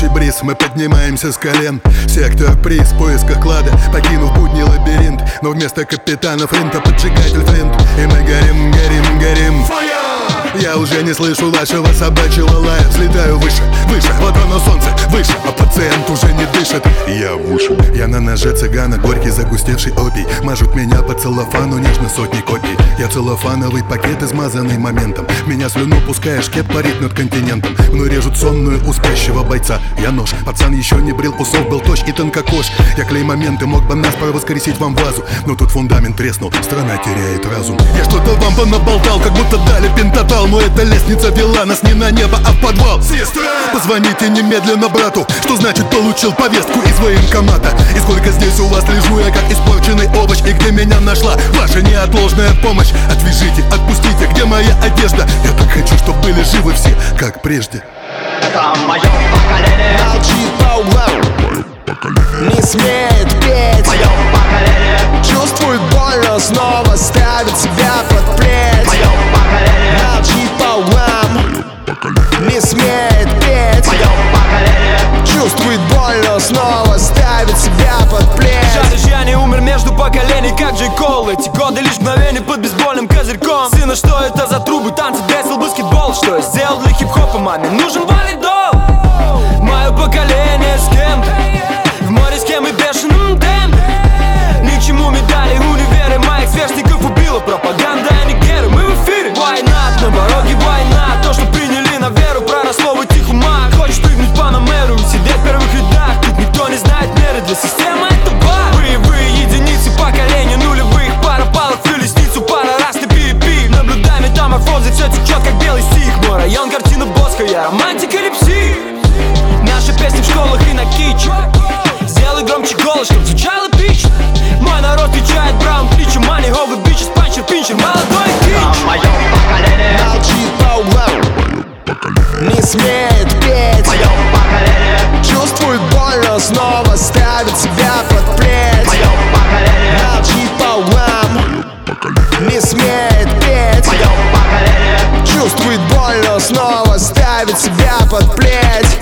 Летящий бриз, мы поднимаемся с колен. Сектор приз в поисках клада, покинув будний лабиринт. Но вместо капитана Флинта поджигатель Флинт. И мы горим, горим, горим. Я уже не слышу вашего собачьего лая. Взлетаю выше, выше, вот оно солнце, выше. А пациент уже не дышит. Я выше. Я на ноже цыгана, горький загустевший опий. Мажут меня по целлофану, нежно сотни копий. Я целлофановый пакет, измазанный моментом. Меня слюну пуская, шкет парит над континентом. Мной режут сонную у спящего бойца. Я нож, пацан еще не брил усов, был точь и тонкокож. Я клей моменты, мог бы нас воскресить вам вазу. Но тут фундамент треснул, страна теряет разум. Я что-то вам понаболтал, как будто дали пентатал. Но эта лестница вела нас не на небо, а в подвал. Сестра! Позвоните немедленно брату. Что значит получил повестку из военкомата? И сколько здесь у вас лежу я, как испорченный овощ? И где меня нашла ваша неотложная помощь? Отвяжите, отпустите, где моя одежда? Я так хочу, чтобы были живы все, как прежде. Это мое поколение. Молчит по углам, не смеет петь. Мое поколение. Чувствует больно, снова ставит себя под плеть. Мое поколение. Молчит по углам, не смеет петь. Мое поколение. Чувствует больно, снова ставит себя под плеть. Жаль, я не умер между поколений, как Джей Кол. Эти годы лишь мгновение под бейсбольным козырьком. Сына, что это за трубы, танцы, дресл, баскетбол? Что я сделал для хип-хопа, маме нужен валидол. Мое поколение с кем-то в море с кем и бешеным темпе. Ни к чему медали, универы моих сверстников убила пропаганда, а не геры. Мы в эфире. Why not? На дороге война. То, что приняли на веру, проросло в этих умах. Хочешь прыгнуть по Панамеру, сидеть в первых рядах. Тут никто не знает меры, для системы это бар. Боевые единицы поколения нулевых. Пара палок в лестницу, пара раз на PvP. Наблюдай метаморфозы, все течет как белый стих. Мой район, картина Боско, я романтик или псих. Наши песни в школах и на киче. Сделай громче голос, чтоб звучало эпично. Мой народ встречает Браун Плича. Money, over bitches, панчер, пинчер, молодой кич. Это мое поколение. Молчит по углам, не смеет петь. Мое поколение. Чувствует больно, снова ставит себя под плеть. Мое поколение. Молчит по углам, не смеет петь. Мое поколение. Чувствует больно, снова ставит себя под плеть.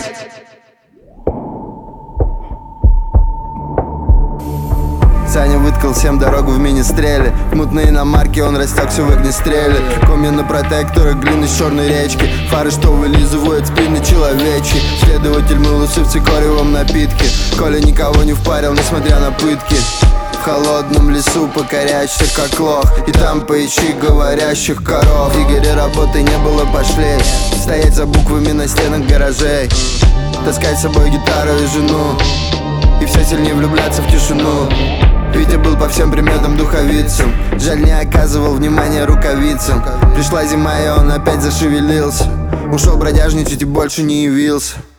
Саня выткал всем дорогу в мини-стреле. В мутной иномарке он растекся в огнестреле. Комья на протекторах, глины с черной речки. Фары, что вылизывают спины человечьи. Следователь мыл усы в цикоревом напитке. Коля никого не впарил, несмотря на пытки. В холодном лесу покорячься как лох. И там поищи говорящих коров. Игоря работы не было, пошли стоять за буквами на стенах гаражей. Таскать с собой гитару и жену. И все сильнее влюбляться в тишину. Витя был по всем приметам духовицем. Жаль, не оказывал внимания рукавицам. Пришла зима, и он опять зашевелился. Ушел бродяжничать и больше не явился.